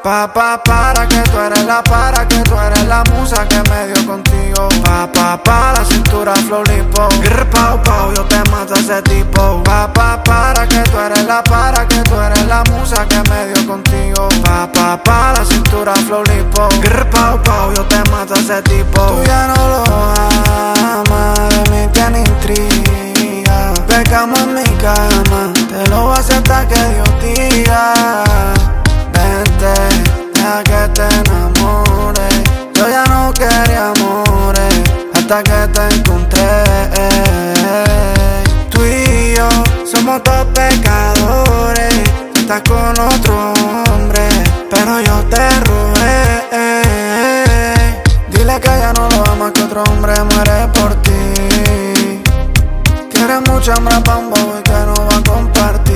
Para que tú eres la musa que me dio contigo. La cintura flow lipo. Grr, pau, pau, yo te mato a ese tipo. Para que tú eres la musa que me dio contigo. La cintura flow lipo. Grr, pau, pau, yo te mato a ese tipo. Tú ya no lo amas, de mí tiene intriga. Pecamos en mi cama, te lo voy a hacer hasta que Dios diga. Deja que te enamores. Yo ya no quería amores hasta que te encontré. Tú y yo somos dos pecadores. Tú estás con otro hombre, pero yo te robé. Dile que ya no lo amas, que otro hombre muere por ti. Tienes mucha hambre pa' un bobo y que no va a compartir.